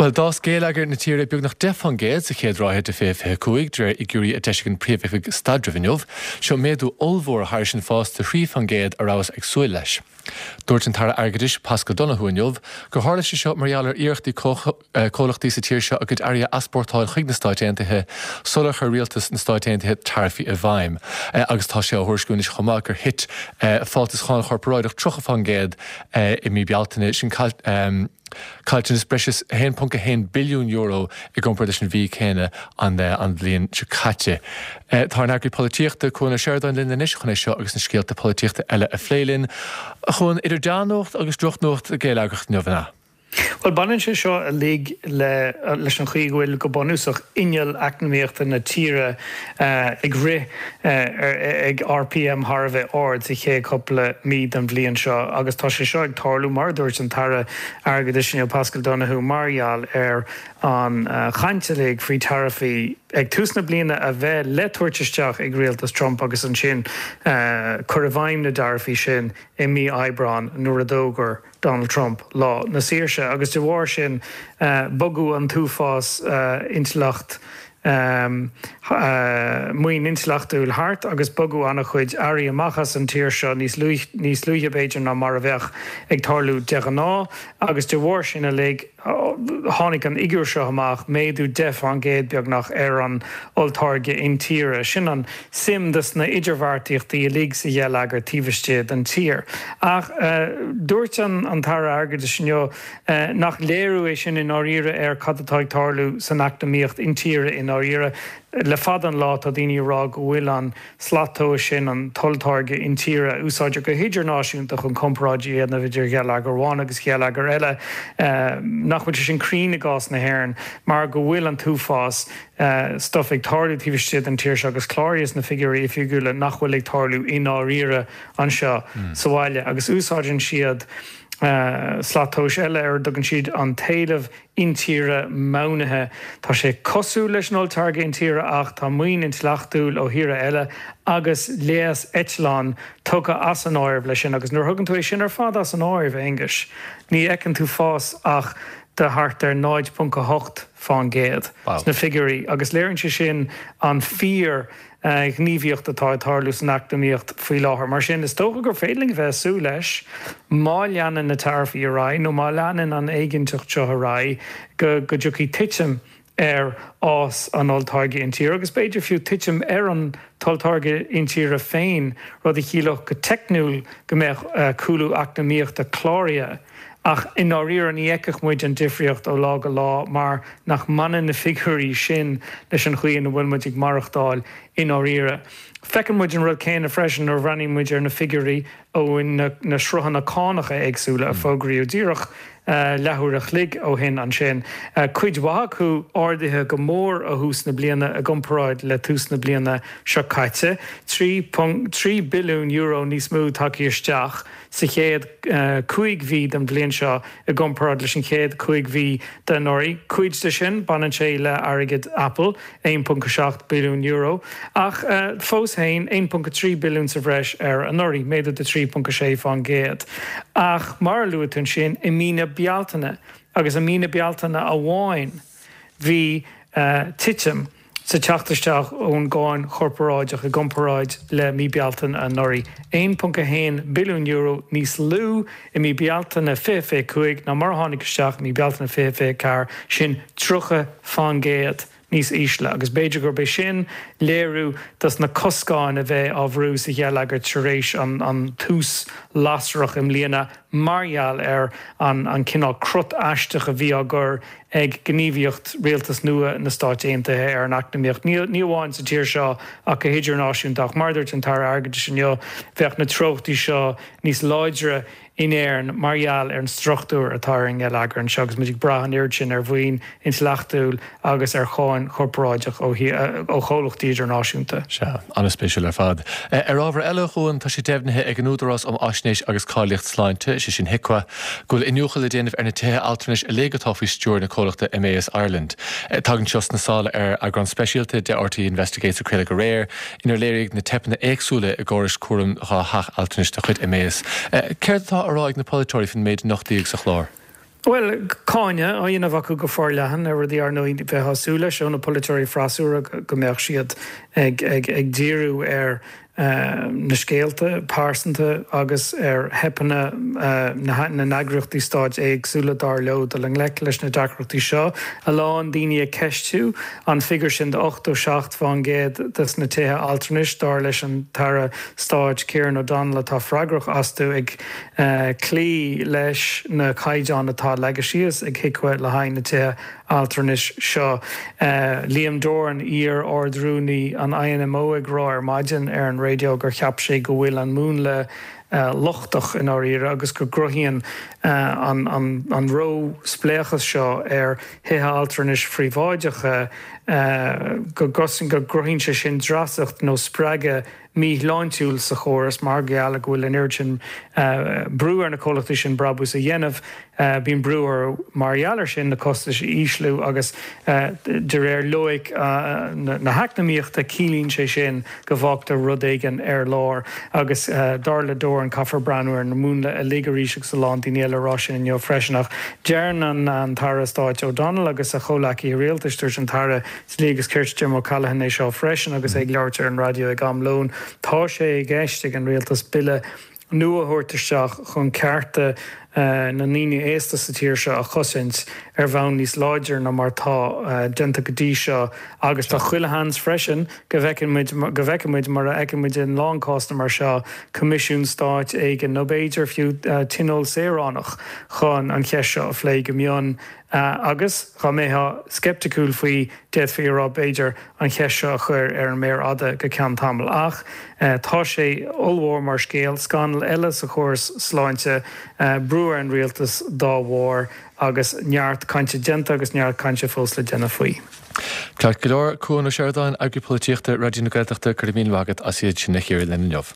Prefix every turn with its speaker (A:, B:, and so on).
A: Well das géalagar na tíre beag nach defangéad sa chéad ráithe fé cuaig dre I gúirí a teiscin príomhfah stadrifiniuh, seo méadú olmhór thar sin fás de fangéad arás ag súil leis. Dúirt an tar agadis Pascal Donohuiniuh, go hála sé seo marialar íochtaí cólachtaí sa tíir seo agad aria asportáil chuig na stáiteantaithe, solach ar rialtas na stáiteantaithe tarfaí a bhaim. Agus tá sé a thuairsciúin is chomá gur hit fáiltas cháin chorparáideach trocha fangéad I mí bealtaine sin Caltin is precious €1.1 billion I gomper sin bhí chéine an blion se caite. Tá an agri políochta chun a séirdain linn is chun é seo agus na scéalta políochta eile a phlélinn chun idir deanocht agus drochtnocht a géalagat nuhanna.
B: Wel banan sé seo a lig leis an chuighfuil go bonúsach inneal acnaíochta na tíre ag ri ag RPM Harvey ord sa ché coppla míad an bblion seo agus tá sé seo ag tarlú mar dúirt an tara agad sin Pascal Donoghue marial an chaintelaigh frí tarafaí ag túsna bliana a bheith letuairteisteach ag rialtas Trump agus an sin chur a bhaim na darafaí sin I mí Eibreán nuair a dógur Donald Trump lá na síirse agus de bhhar sin bogu an túfás intlacht muoin intlachtúil hart agus bogu anna chuid airí amachchas an tíir seo níos luithe béidir ná mar a bheith ag tarlú deganá agus de bhhar sin a le tháinig an igiúr seo amach méadú defangéad beag nach an oltarge in tíre sin an sim dus na idirhhartíochtaí a lig sa dhéalagar tíbhaistéad an tír. Ach dúirt an tara agad sin nach léirú é sin in áíre cadatáid tarlú san actamíocht in tíre in áíre le fad an lá a daoine rá go bhfuil an slató sin an toltarge in tíre úsáidir go hidirnáisiúnta chun compráidí na bhidir gealagar bháin agus gealagar eile nachfuil sin crína gás na hhéireann mar go bhfuil an túfás stuff ag tarlú tíbhaistéad an tíir se agus chláiríos na figurí fiúla nachfuil ag tarlú in áíre an seo sa bhaile agus úsáidir siad slatós eile dogann siad an taobh intíre mánathe tá sé cosú leis an oltarge intíre ach tá muoin intlachtúil ó híre eile agus léas Eitleán tucha as an áirbh leis sin agus nuair thugann tú é sin ar fad as an áirbh Engis ní ecann tú fás ach de hart 9.8 fangéad na figurí agus léironn sé sin an fír gníomhíocht atá tarlú san actamíocht faoi láthair mar sin is tócha gur féiling bheith sú leis má leanan na tarfaí a rá nó má leanan an éigeantocht seo a rá go dúchaí titim ás an oltarge intíre agus beidir fiú titim an toltarge intíre féin rud I chialach go technúil go mbeadh cúlú actamíocht a chlária ach in áíar an éicech muid an difriocht ó lá go lá mar nach manan na figurí sin leis an chuí na bhfuil muid ag marachtáil in áíre. Fecin muid an rud céine freisin ar bhraní muid ar na figurí ó in na sruhanna cánacha agsúla a fógraí ó díreach lethúr a chlig ó hin an sin. Cuid bhathú áirithe go mór a hús na bliana a gcomparáid le tús na bliana seo caite. €3 billion níos mú takeí isteach sa chéad cuaig bhí den blion seo a gcomparáid leis an chéad cuaig bhí den áirí. Cuid de sin banan sé le airgid Apple €1.7 billion ach fós hain 1.3 billion sa bhreis ar an áirí méad de 3.6 fangéad. Ach mar luúitún sin I mína bealtaine agus a mína bealtaine a bháin hí titim sa teachtaisteach ón gáin chorparáideach a gcomparáid le mí bealtain an áirí. €1.1 billion níos lú I mí bealtaine fé chuig na mar tháinig isteach mí bealtaine fé car sin trucha fangéad níos ísle agus beidir gur bé sin léirú das na coscáin a bheith ábhrú sa dhéalagar taréis an tús lasrach im líana marial an cinál crut aisteach a bhí agur ag gníomhíocht rialtas nua na stáiteantaithe ar an actamíocht. Ní bháin sa tíir seo ach go hidirnáisiúntaach mar dúirt an tar airgid sin bheith na trochtaí seo níos láidre in éireann marial ar an struchtúr atá in ealagar an segus muidig brath an irid sin ar bhuain intlachtúil agus ar cháin chorparáideach ó cholachtaí idirnáisiúnta.
A: Se anna spéisiúil ar fad. Ar ábhar eile chuin tá sé deimhnithe ag an údarrás asnéis agus cáilíocht sláinte sé sin hicwa gúil inúchail le déanamh ar na tuthe altanis a léigetá faoi stúr na cólachta MAS Ireland. Tagann seos na sála ar a gran speisialta de RT Investigates Credit go réir inar léirigh na tepanna éagsúla a gáris cuaram hach altanis de chud MAS. Céirtá aráig na polytóirí fin méid nachtaíag sa chlár?
B: Well, cáine a dhéanamh acu go fór lehan ar dí ar nó bheith hasúla seonna politeoirí frasúra go mbeadh siad ag díriú ar na scéalta pásanta agus ar hepanna na nagrachtaí stáid agsúla dar leo do le lec leis na dacrachtaí seo a lán daoine a ceistú an figur sin de 8 ó 7 fan géad dus na tuthe altranis dar leis an tara stáid Ciaran O'Donnell atá freigrach asú ag clí leis na caiideán atá legaisias ag hiicfuid le hain na tuthe altranis seo. Liam Doran ír ordrúní an INMO ag rá ar maidin ar an radio gur cheap sé go bhfuil an mún le lochtach in áíre agus go grohíonn an ró spléachas seo ar hithe altranis phríomháideacha go gosin go grohíonn sé sin drasacht nó spreige mí láintúil sa chóras mar geala go bhfuil an urgin breúar na cólachtaí sin brabús a dhéanamh bíon breúar margheallar sin na costa sé íslú agus de réir loic na heacnamíochta cílín sé sin go bhachta rud éigen ar lár agus darla dór an caafar breanúir na múna a ligaríiseach sa lán daoine eile sin neo freisinach. Dearan an tara stáid O'Donnell agus a cholaí réaltaisteir an tara slígus Kirt Jim O'Callaghan é seo freisin agus ag leirtear an radio ag am lón. Tá sé gceiste an réaltas bille nua-thuirteach chun cearta na níine éasta sa tíir seo a chosint ar bhain níos láidir na mar tá denta go dtí seo agus tá chuile hans freisin go bhheicimiid mar a eicimiid in láncásta mar seo comisiún stáit ag an nóbéidir fiú tinol séránach chun an cheis seo a phlé go mion agus cha métha skepticúil faoi déadhfírá Beiidir an cheis seo chuir ar an méar ada go cean tamil ach tá sé olmhór mar scéal scanal eile sa chóras sláinte breúar an rialtas dá mhór agus neart cainte denta agus neart cainte fós le déna faoi.
A: Clark go leor cúna seardáin agripolitíochta radioúna Gaeltachta Caribín Wagat a siad sin na chéir lena neamh.